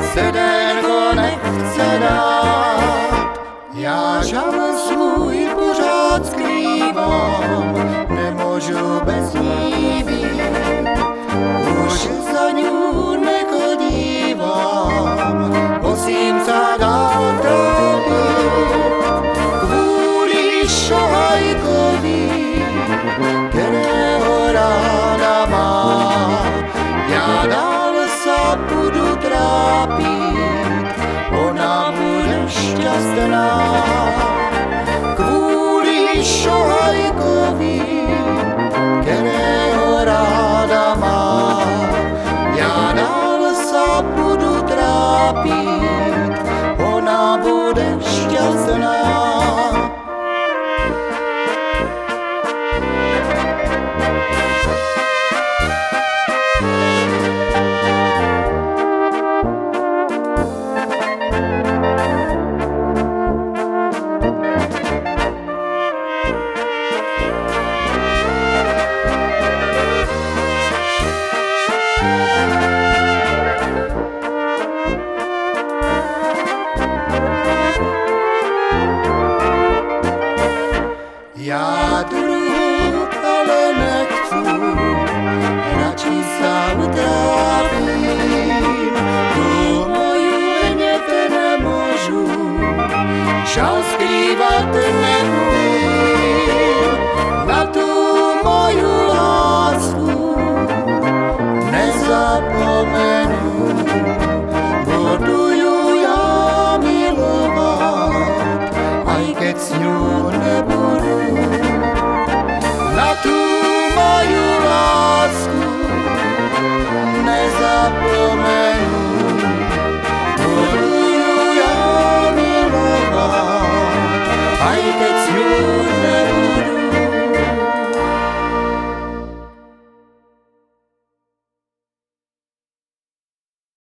srdenko nechce dát. Já žal svůj pořád skrývám, nemůžu bez ní být. Už za ňu nechodívám, musím se dál trápit. Kvůli šohajkovi, kterého ráda má, já dál se budu trápit, ona bude šťastná. Kvůli šohajkovi, kterého ráda má, já dál se budu trápit, ona bude šťastná. Já druhu ale nechci, radši se utrápím. Tu moju hněv nemůžu, žal skrývat nemůžu.